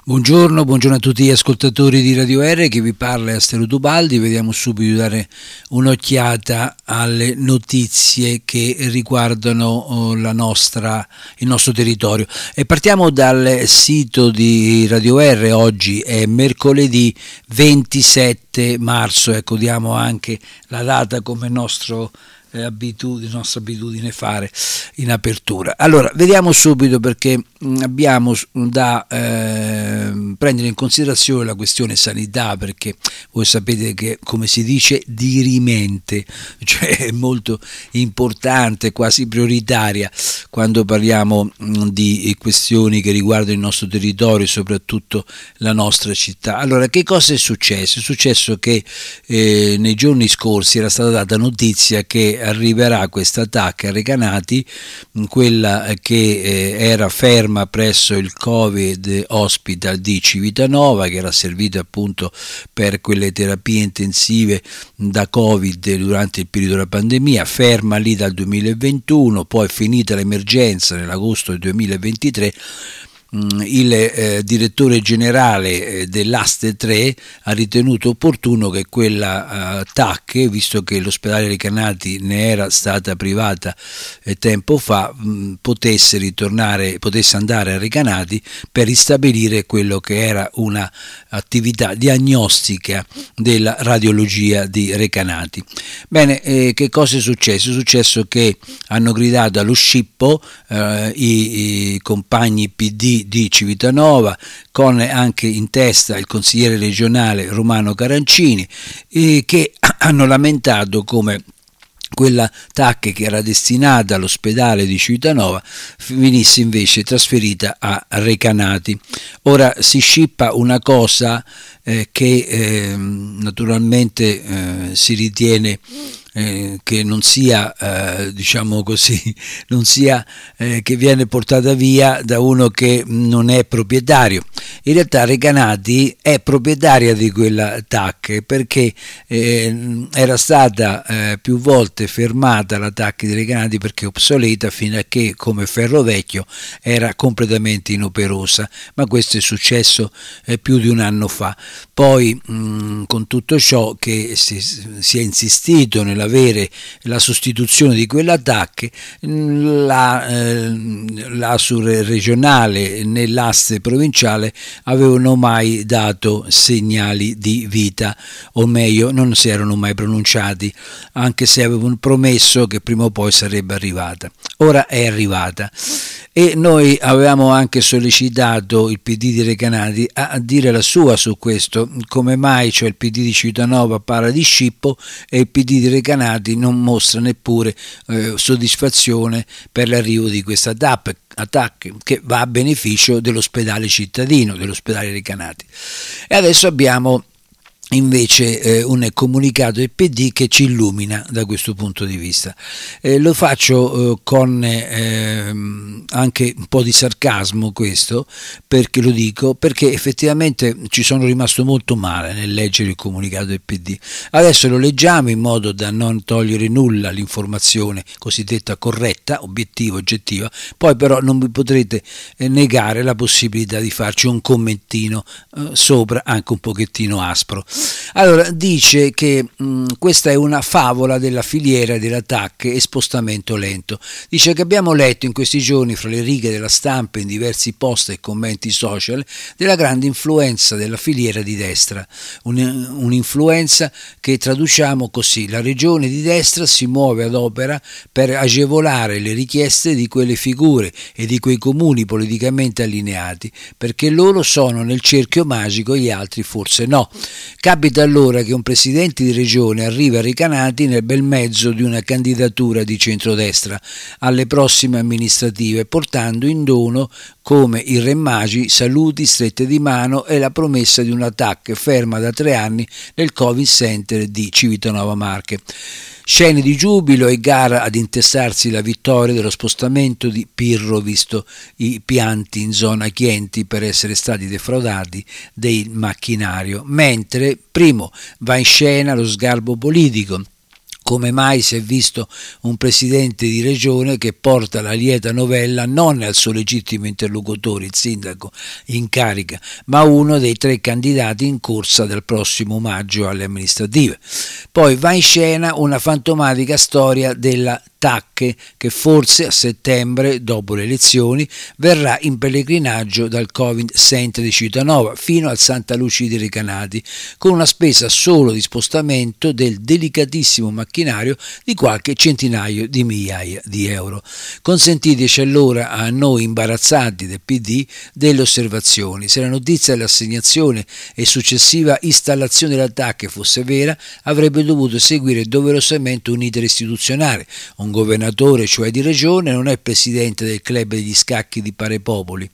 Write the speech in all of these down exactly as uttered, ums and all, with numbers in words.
Buongiorno, buongiorno a tutti gli ascoltatori di Radio R, che vi parla è Astero Tubaldi. Vediamo subito di dare un'occhiata alle notizie che riguardano la nostra, il nostro territorio. E partiamo dal sito di Radio R. Oggi è mercoledì ventisette marzo, ecco, diamo anche la data come nostro abitudine, nostra abitudine fare in apertura. Allora, vediamo subito, perché abbiamo da eh, prendere in considerazione la questione sanità, perché voi sapete che, come si dice, dirimente, cioè è molto importante, quasi prioritaria quando parliamo di questioni che riguardano il nostro territorio e soprattutto la nostra città. Allora, che cosa è successo? È successo che eh, nei giorni scorsi era stata data notizia che arriverà questa T A C a Recanati, quella che eh, era ferma presso il Covid Hospital di Civitanova, che era servita appunto per quelle terapie intensive da Covid durante il periodo della pandemia, ferma lì dal duemilaventuno, poi finita l'emergenza nell'agosto del duemilaventitré. Il eh, direttore generale eh, dell'Aste tre ha ritenuto opportuno che quella eh, T A C, visto che l'ospedale Recanati ne era stata privata eh, tempo fa, mh, potesse ritornare, potesse andare a Recanati per ristabilire quello che era una attività diagnostica della radiologia di Recanati. Bene, eh, che cosa è successo? È successo che hanno gridato allo scippo eh, i, i compagni P D di Civitanova, con anche in testa il consigliere regionale Romano Carancini, eh, che hanno lamentato come quella T A C che era destinata all'ospedale di Civitanova venisse invece trasferita a Recanati. Ora si scippa una cosa eh, che eh, naturalmente eh, si ritiene Eh, che non sia eh, diciamo così, non sia eh, che viene portata via da uno che non è proprietario. In realtà Recanati è proprietaria di quella T A C, perché eh, era stata eh, più volte fermata la T A C di Recanati perché obsoleta, fino a che come Ferrovecchio era completamente inoperosa, ma questo è successo eh, più di un anno fa. Poi mh, con tutto ciò che si, si è insistito nella avere la sostituzione di quella T A C, la, eh, l'Asur regionale nell'Aste provinciale avevano mai dato segnali di vita, o meglio non si erano mai pronunciati, anche se avevano promesso che prima o poi sarebbe arrivata. Ora è arrivata, e noi avevamo anche sollecitato il P D di Recanati a dire la sua su questo, come mai, cioè il P D di Civitanova parla di scippo e il P D di Recanati non mostra neppure eh, soddisfazione per l'arrivo di questa T A C che va a beneficio dell'ospedale cittadino, dell'ospedale Recanati. E adesso abbiamo invece eh, un comunicato del P D che ci illumina da questo punto di vista. Eh, lo faccio eh, con eh, anche un po' di sarcasmo, questo perché lo dico, perché effettivamente ci sono rimasto molto male nel leggere il comunicato del P D. Adesso lo leggiamo in modo da non togliere nulla all'informazione cosiddetta corretta, obiettiva, oggettiva, poi però non vi potrete eh, negare la possibilità di farci un commentino eh, sopra, anche un pochettino aspro. Allora, dice che mh, questa è una favola della filiera della T A C e spostamento lento. Dice che abbiamo letto in questi giorni fra le righe della stampa, in diversi post e commenti social, della grande influenza della filiera di destra, Un, un'influenza che traduciamo così: la regione di destra si muove ad opera per agevolare le richieste di quelle figure e di quei comuni politicamente allineati, perché loro sono nel cerchio magico e gli altri forse no. Capita allora che un presidente di regione arriva a Recanati nel bel mezzo di una candidatura di centrodestra alle prossime amministrative, portando in dono, come i Re Magi, saluti, strette di mano e la promessa di un T A C ferma da tre anni nel Covid Center di Civitanova Marche. Scene di giubilo e gara ad intestarsi la vittoria dello spostamento di Pirro, visto i pianti in zona Chienti per essere stati defraudati del macchinario, mentre primo va in scena lo sgarbo politico, Come mai si è visto un presidente di regione che porta la lieta novella non al suo legittimo interlocutore, il sindaco in carica, ma uno dei tre candidati in corsa del prossimo maggio alle amministrative. Poi va in scena una fantomatica storia della Tacche, che forse a settembre, dopo le elezioni, verrà in pellegrinaggio dal Covid Center di Civitanova fino al Santa Lucia di Recanati, con una spesa solo di spostamento del delicatissimo macchinario di qualche centinaio di migliaia di euro. Consentiteci allora a noi imbarazzati del P D delle osservazioni. Se la notizia dell'assegnazione e successiva installazione della Tacche fosse vera, avrebbe dovuto seguire doverosamente un iter istituzionale. Un governatore, cioè di regione, non è presidente del club degli scacchi di Parepopoli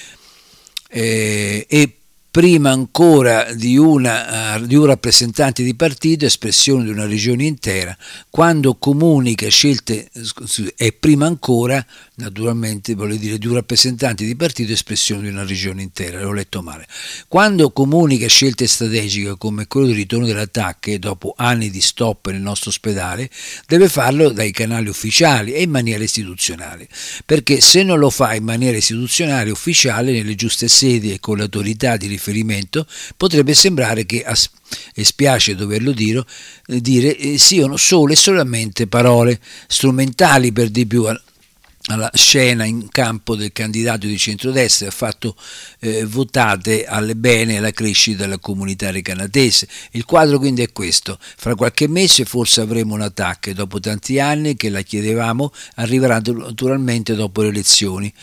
eh, e prima ancora di, una, di un rappresentante di partito, espressione di una regione intera, quando comunica scelte, e prima ancora, naturalmente, voglio dire, di un rappresentante di partito, espressione di una regione intera, l'ho letto male. Quando comunica scelte strategiche come quello del ritorno delle attacche, dopo anni di stop nel nostro ospedale, deve farlo dai canali ufficiali e in maniera istituzionale, perché se non lo fa in maniera istituzionale ufficiale, nelle giuste sedi e con l'autorità di riferimento, potrebbe sembrare che, e spiace doverlo dire, dire eh, siano solo e solamente parole strumentali, per di più alla scena in campo del candidato di centrodestra, ha fatto eh, votate alle bene e alla crescita della comunità recanatese. Il quadro quindi è questo: fra qualche mese forse avremo un attacco, e dopo tanti anni che la chiedevamo arriverà naturalmente dopo le elezioni.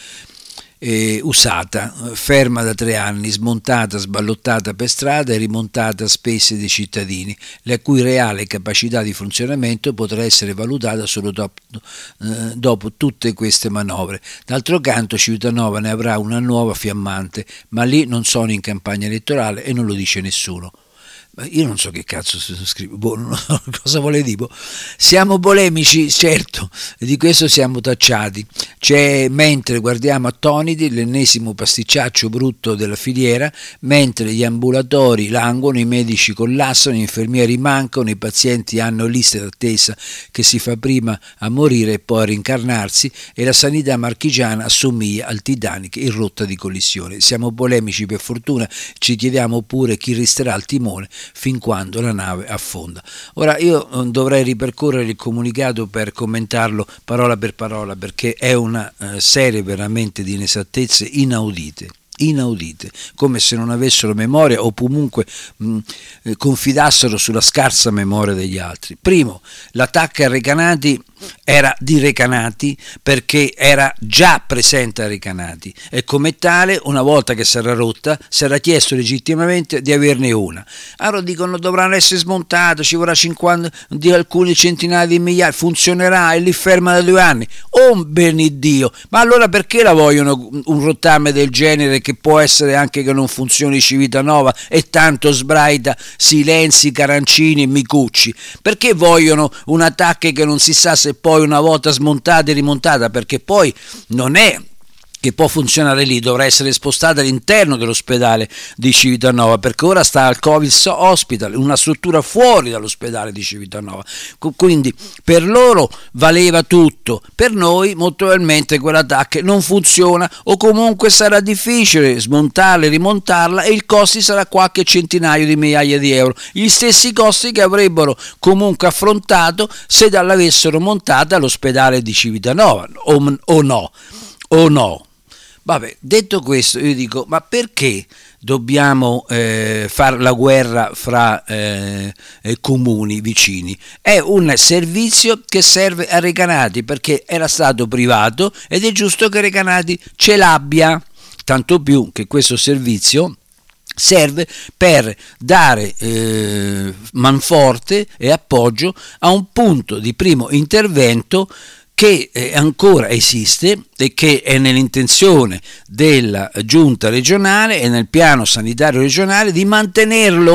Eh, usata, ferma da tre anni, smontata, sballottata per strada e rimontata a spese dei cittadini, la cui reale capacità di funzionamento potrà essere valutata solo dopo, eh, dopo tutte queste manovre. D'altro canto Civitanova ne avrà una nuova fiammante, ma lì non sono in campagna elettorale e non lo dice nessuno. Io non so che cazzo scrivo, boh, non so cosa vuole dire. Siamo polemici, certo, di questo siamo tacciati. C'è, mentre guardiamo attoniti l'ennesimo pasticciaccio brutto della filiera, mentre gli ambulatori languono, i medici collassano, gli infermieri mancano, i pazienti hanno liste d'attesa che si fa prima a morire e poi a rincarnarsi, e la sanità marchigiana assomiglia al Titanic in rotta di collisione. Siamo polemici per fortuna, ci chiediamo pure chi resterà al timone fin quando la nave affonda. Ora io dovrei ripercorrere il comunicato per commentarlo parola per parola, perché è una eh, serie veramente di inesattezze inaudite. inaudite, come se non avessero memoria o comunque mh, eh, confidassero sulla scarsa memoria degli altri. Primo, l'attacco a Recanati era di Recanati perché era già presente a Recanati e come tale, una volta che si era rotta, si era chiesto legittimamente di averne una. Allora dicono dovranno essere smontate, ci vorrà cinquanta di alcune centinaia di migliaia, funzionerà, è lì ferma da due anni. Oh beneddio, ma allora perché la vogliono un rottame del genere, che può essere anche che non funzioni Civitanova e tanto sbraita Silenzi, Carancini e Micucci? Perché vogliono un attacco che non si sa se poi una volta smontata e rimontata, perché poi non è che può funzionare lì, dovrà essere spostata all'interno dell'ospedale di Civitanova, perché ora sta al Covid Hospital, una struttura fuori dall'ospedale di Civitanova. Quindi per loro valeva tutto, per noi molto probabilmente quell'attacco non funziona, o comunque sarà difficile smontarla e rimontarla, e il costi sarà qualche centinaio di migliaia di euro, gli stessi costi che avrebbero comunque affrontato se l'avessero montata all'ospedale di Civitanova, o, o no, o no. Vabbè, detto questo, io dico, ma perché dobbiamo eh, fare la guerra fra eh, comuni vicini? È un servizio che serve a Recanati perché era stato privato ed è giusto che Recanati ce l'abbia, tanto più che questo servizio serve per dare eh, manforte e appoggio a un punto di primo intervento che ancora esiste e che è nell'intenzione della giunta regionale e nel piano sanitario regionale di mantenerlo,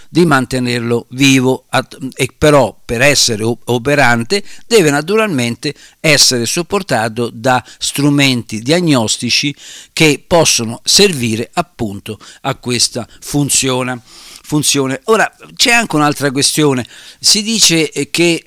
di mantenerlo vivo, e però per essere operante deve naturalmente essere supportato da strumenti diagnostici che possono servire appunto a questa funzione. funzione. Ora c'è anche un'altra questione, si dice che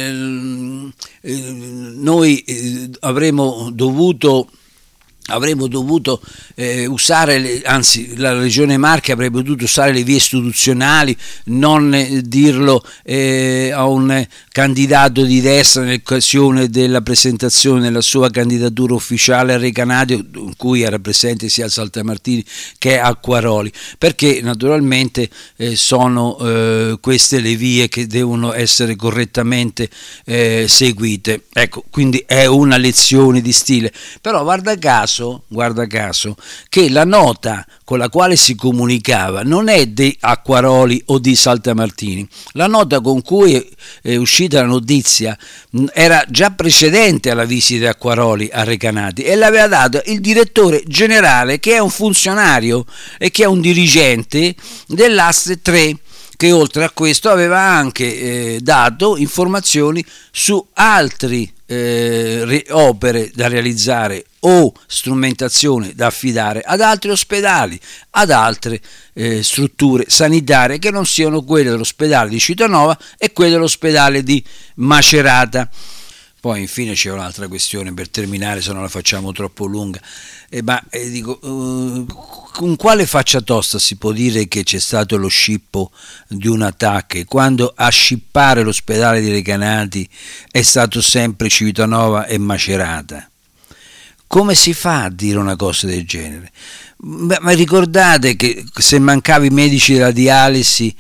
eh, eh, noi eh, avremmo dovuto avremmo dovuto eh, usare, le, anzi la Regione Marche avrebbe dovuto usare le vie istituzionali, non eh, dirlo eh, a un candidato di destra nell'occasione della presentazione della sua candidatura ufficiale a Recanati, in cui era presente sia Saltamartini che Acquaroli, perché naturalmente eh, sono eh, queste le vie che devono essere correttamente eh, seguite. Ecco, quindi è una lezione di stile, però guarda caso guarda caso che la nota con la quale si comunicava non è di Acquaroli o di Saltamartini, la nota con cui è uscita la notizia era già precedente alla visita di Acquaroli a Recanati e l'aveva data il direttore generale, che è un funzionario e che è un dirigente dell'Asse tre, che oltre a questo aveva anche eh, dato informazioni su altri eh, re- opere da realizzare o strumentazione da affidare ad altri ospedali, ad altre eh, strutture sanitarie che non siano quelle dell'ospedale di Citanova e quelle dell'ospedale di Macerata. Poi infine c'è un'altra questione per terminare, se non la facciamo troppo lunga, eh, ma eh, dico, uh, con quale faccia tosta si può dire che c'è stato lo scippo di un attacco quando a scippare l'ospedale di Recanati è stato sempre Civitanova e Macerata? Come si fa a dire una cosa del genere? Ma, ma ricordate che se mancava i medici della dialisi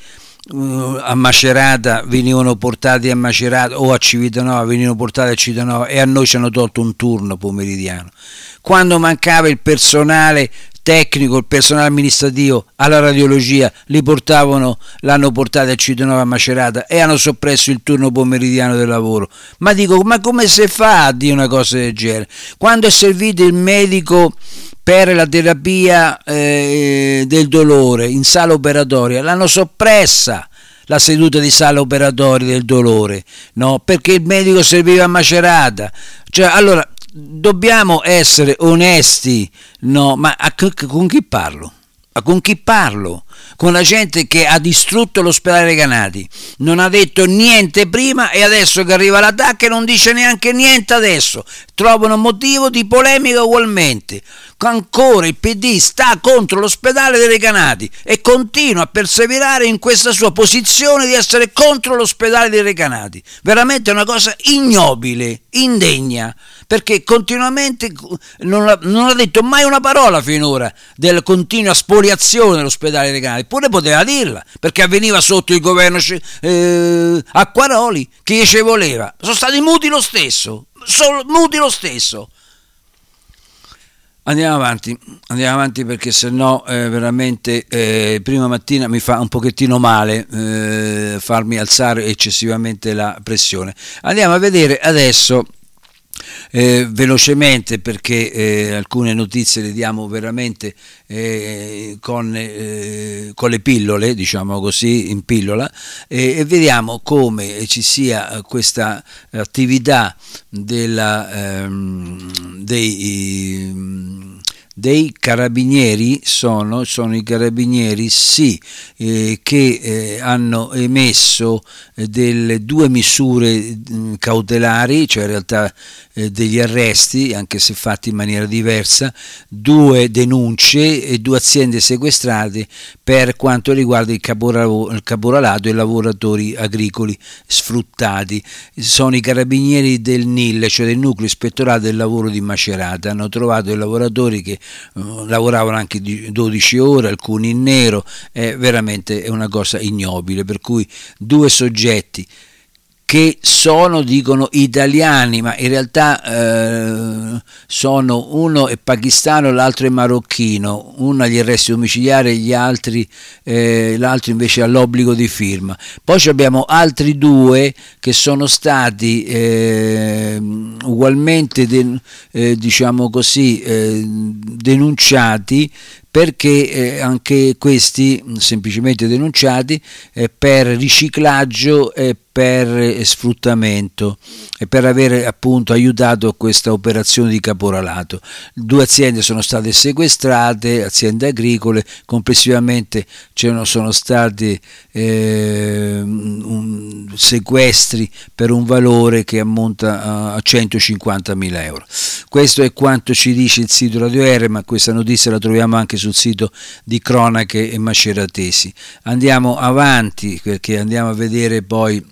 a Macerata venivano portati a Macerata o a Civitanova venivano portati a Civitanova e a noi ci hanno tolto un turno pomeridiano. Quando mancava il personale tecnico, il personale amministrativo alla radiologia, li portavano, l'hanno portato a Civitanova a Macerata e hanno soppresso il turno pomeridiano del lavoro. Ma dico, ma come si fa a dire una cosa del genere? Quando è servito il medico per la terapia eh, del dolore in sala operatoria, l'hanno soppressa la seduta di sala operatoria del dolore, no? Perché il medico serviva a Macerata. Cioè, allora dobbiamo essere onesti, no? Ma a, con chi parlo? Ma con chi parlo? Con la gente che ha distrutto l'ospedale Recanati, non ha detto niente prima e adesso che arriva l'attacco non dice neanche niente adesso, trovano motivo di polemica ugualmente. Ancora il P D sta contro l'ospedale dei Recanati e continua a perseverare in questa sua posizione di essere contro l'ospedale dei Recanati. Veramente è una cosa ignobile, indegna, perché continuamente non ha, non ha detto mai una parola finora della continua spoliazione dell'ospedale dei Recanati, eppure poteva dirla, perché avveniva sotto il governo eh, Acquaroli, che ci voleva. Sono stati muti lo stesso, sono muti lo stesso. Andiamo avanti, andiamo avanti perché sennò eh, veramente eh, prima mattina mi fa un pochettino male eh, farmi alzare eccessivamente la pressione. Andiamo a vedere adesso Eh, velocemente, perché eh, alcune notizie le diamo veramente eh, con, eh, con le pillole, diciamo così, in pillola, eh, e vediamo come ci sia questa attività della, ehm, dei dei carabinieri, sono, sono i carabinieri sì, eh, che eh, hanno emesso eh, delle due misure mh, cautelari, cioè in realtà eh, degli arresti, anche se fatti in maniera diversa, due denunce e due aziende sequestrate per quanto riguarda il, caporalato, il caporalato e i lavoratori agricoli sfruttati. Sono i carabinieri del N I L, cioè del Nucleo Ispettorato del Lavoro di Macerata, hanno trovato i lavoratori che Uh, lavoravano anche dodici ore, alcuni in nero. È veramente è una cosa ignobile, per cui due soggetti che sono, dicono, italiani, ma in realtà eh, sono, uno è pakistano, l'altro è marocchino, uno agli arresti domiciliari, gli altri, eh, l'altro invece ha l'obbligo di firma. Poi abbiamo altri due che sono stati eh, ugualmente den- eh, diciamo così, eh, denunciati perché eh, anche questi semplicemente denunciati eh, per riciclaggio e per sfruttamento e per avere appunto aiutato a questa operazione di caporalato. Due aziende sono state sequestrate, aziende agricole, complessivamente sono stati eh, un, sequestri per un valore che ammonta a centocinquantamila euro. Questo è quanto ci dice il sito Radio R, ma questa notizia la troviamo anche sul sito di Cronache e Maceratesi. Andiamo avanti perché andiamo a vedere poi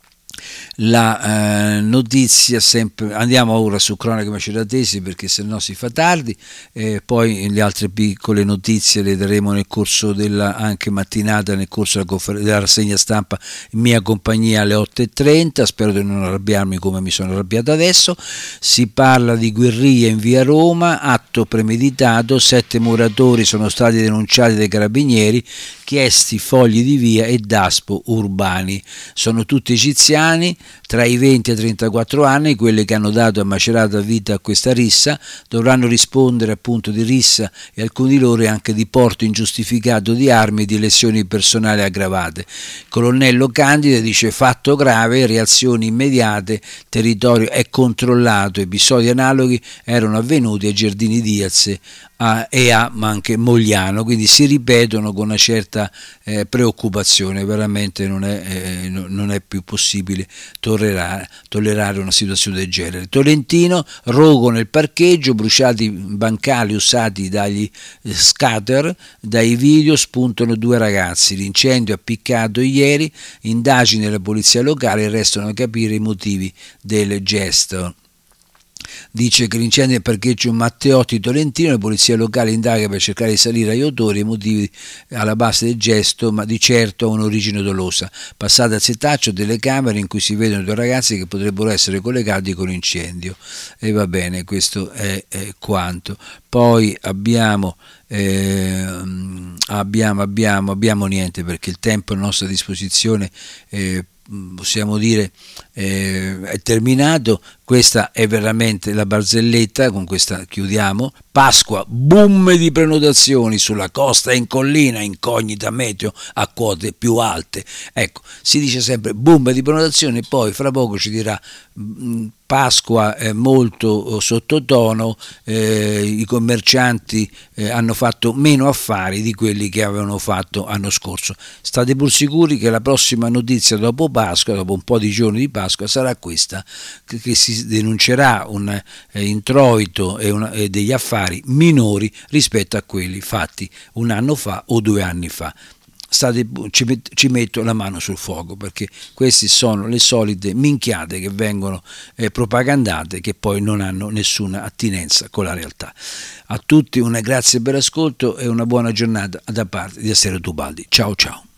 la eh, notizia, sempre andiamo ora su Cronache Maceratesi perché se no si fa tardi, eh, poi le altre piccole notizie le daremo nel corso della anche mattinata, nel corso della, confer- della rassegna stampa in mia compagnia alle otto e trenta. Spero di non arrabbiarmi come mi sono arrabbiato adesso. Si parla di guerriglia in via Roma, atto premeditato, sette muratori sono stati denunciati dai carabinieri, chiesti fogli di via e daspo urbani. Sono tutti egiziani tra i venti e i trentaquattro anni, quelli che hanno dato a Macerata vita a questa rissa. Dovranno rispondere appunto di rissa e alcuni di loro anche di porto ingiustificato di armi e di lesioni personali aggravate. Colonnello Candida dice: fatto grave, reazioni immediate, territorio è controllato, episodi analoghi erano avvenuti a Giardini Diaz a, e a ma anche Mogliano, quindi si ripetono con una certa eh, preoccupazione. Veramente non è, eh, non è più possibile tollerare, tollerare una situazione del genere. Tolentino, rogo nel parcheggio, bruciati bancali usati dagli scatter, dai video spuntano due ragazzi, l'incendio ha piccato ieri, indagini della polizia locale, restano a capire i motivi del gesto. Dice che l'incendio del parcheggio Matteotti Tolentino, la polizia locale indaga per cercare di salire agli autori e ai motivi alla base del gesto, ma di certo ha un'origine dolosa. Passate al setaccio delle camere in cui si vedono due ragazzi che potrebbero essere collegati con l'incendio. E va bene, questo è, è quanto. Poi abbiamo, eh, abbiamo, abbiamo, abbiamo niente perché il tempo a nostra disposizione eh, possiamo dire eh, è terminato. Questa è veramente la barzelletta, con questa chiudiamo. Pasqua, boom di prenotazioni sulla costa e in collina, incognita meteo a quote più alte. Ecco, si dice sempre boom di prenotazioni, poi fra poco ci dirà mh, Pasqua è molto sottotono, eh, i commercianti eh, hanno fatto meno affari di quelli che avevano fatto l'anno scorso. State pur sicuri che la prossima notizia dopo Pasqua, dopo un po' di giorni di Pasqua, sarà questa, che, che si denuncerà un eh, introito e, una, e degli affari minori rispetto a quelli fatti un anno fa o due anni fa. State, ci, met, ci metto la mano sul fuoco perché queste sono le solite minchiate che vengono eh, propagandate, che poi non hanno nessuna attinenza con la realtà. A tutti una grazie per l'ascolto e una buona giornata da parte di Astero Tubaldi. Ciao ciao.